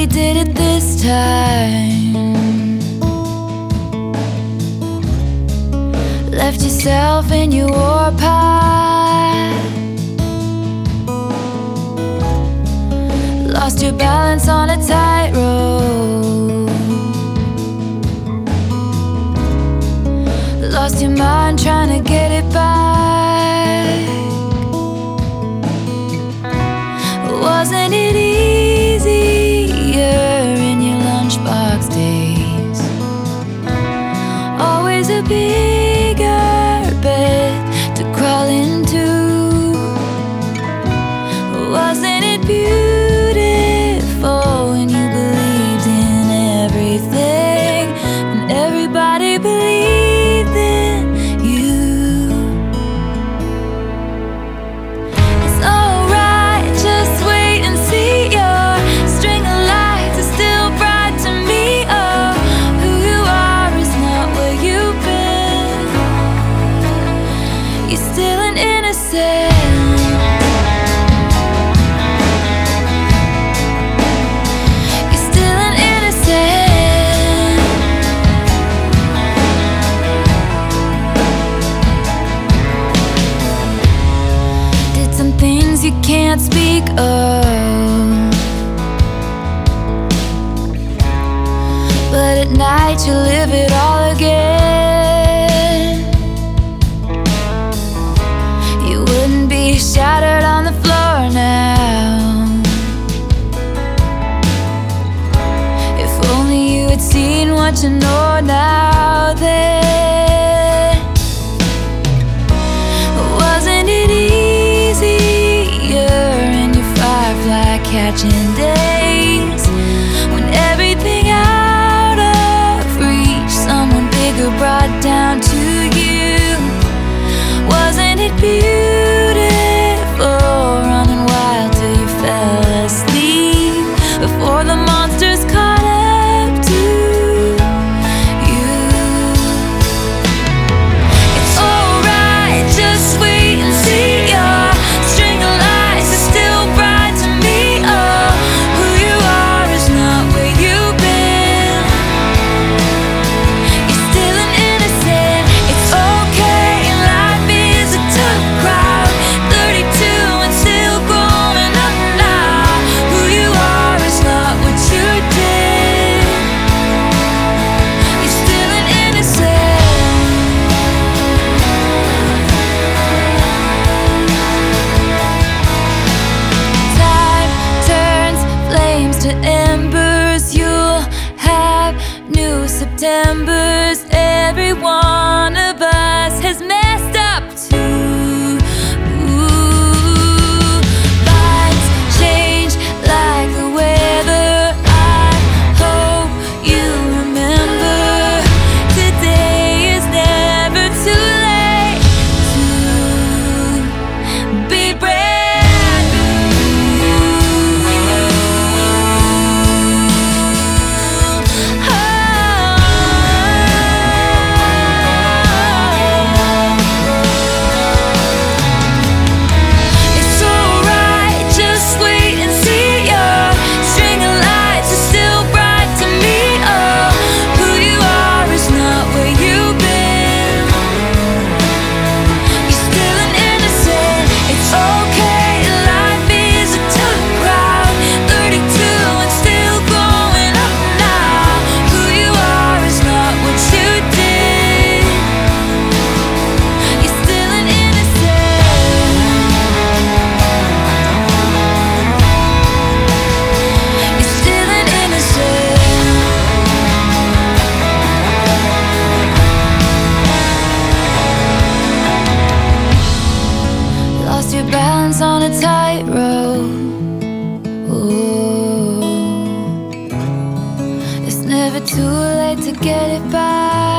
did it this time. Left yourself in your warpath. Lost your balance on a tightrope. Lost your mind trying to get it back. Wasn't it easier in your lunchbox days? Always a bigger bed to crawl into. Wasn't it beautiful when you believed in everything and everybody believed in you? It's alright, just wait and see. Your string of lights is still bright to me. Oh, who you are is not where you've been. You're still an innocent. Things you can't speak of, but at night you live it all again. You wouldn't be shattered on the floor now. If only you had seen what you know now then. Wasn't it in your firefly catching days, when everything out of reach, someone bigger brought down to you? Wasn't it beautiful, running wild till you fell asleep before the monsters caught up to you? It's alright, just wait and see. Your string of lights is still bright to me. Oh, who you are is not where you've been. You're still an innocent. It's okay, life is a tough crowd. 32 and still growing up now. Who you are is not what you did. You're still an innocent. Time turns flames to embers. You'll have new Septembers. Every one of us has messed up too. Ooh, lights change like the weather. I hope you remember, today is never too late to be brand new. It's alright, just wait and see. Your string of lights is still bright to me. Oh, who you are is not where you've been. You're still an innocent. It's okay, life is a tough crowd. 32 and still growing up now. Who you are is not what you did. You're still an innocent. You're still an innocent. Lost your balance on a tightrope. Ooh, it's never too late to get it back.